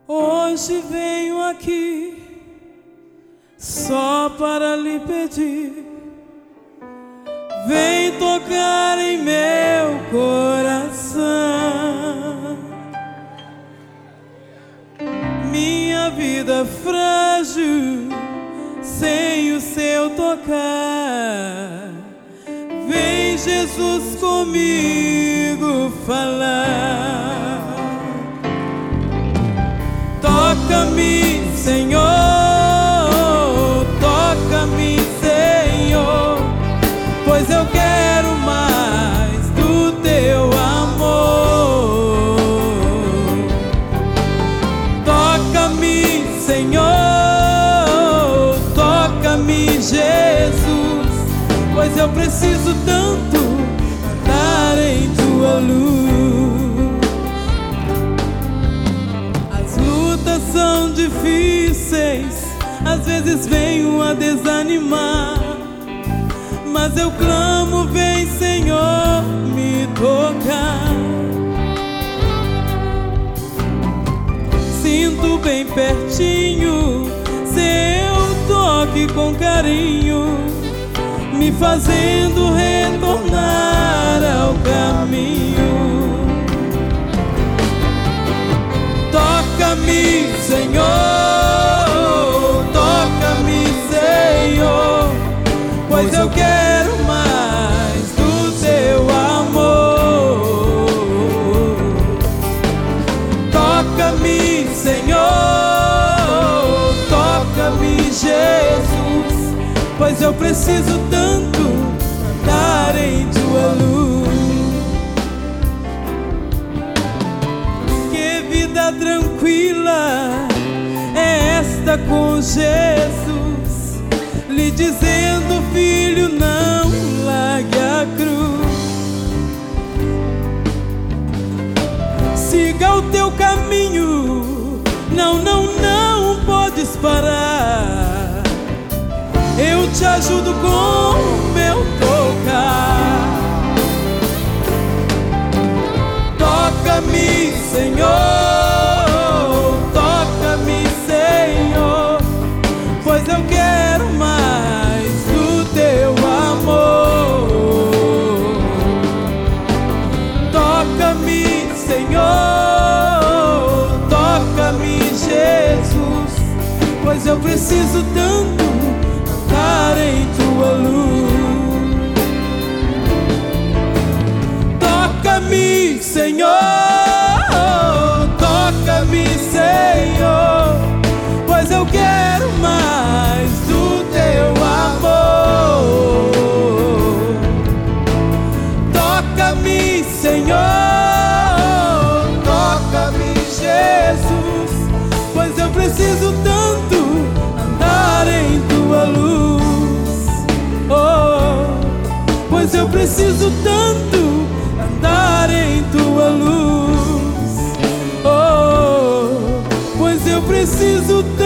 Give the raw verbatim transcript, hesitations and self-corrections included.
Hoje venho aqui só para lhe pedir, vem tocar em meu coração. Minha vida frágil sem o seu tocar, vem Jesus comigo falar. Toca-me, Senhor, toca-me, Senhor, pois eu quero mais do teu amor. Toca-me, Senhor, toca-me, Jesus, pois eu preciso tanto andar em tua luz. São difíceis, às vezes venho a desanimar, mas eu clamo, vem Senhor me tocar. Sinto bem pertinho seu toque com carinho, me fazendo retornar ao caminho. Toca-me, Senhor, toca-me, Senhor, pois eu quero mais do teu amor. Toca-me, Senhor, toca-me, Jesus, pois eu preciso tanto andar em tua luz. Tranquila é esta com Jesus, lhe dizendo: filho, não largue a cruz. Siga o teu caminho, não, não, não podes parar. Eu te ajudo com o meu tocar. Toca-me, Senhor, toca-me, Senhor, pois eu quero mais do teu amor. Toca-me, Senhor, toca-me, Jesus, pois eu preciso tanto andar em tua luz. Toca-me, Senhor, toca-me, Senhor, pois eu quero mais do teu amor. Toca-me, Senhor, toca-me, Jesus, pois eu preciso tanto andar em tua luz. Oh, pois eu preciso tanto andar em tua luz. Oh, pois eu preciso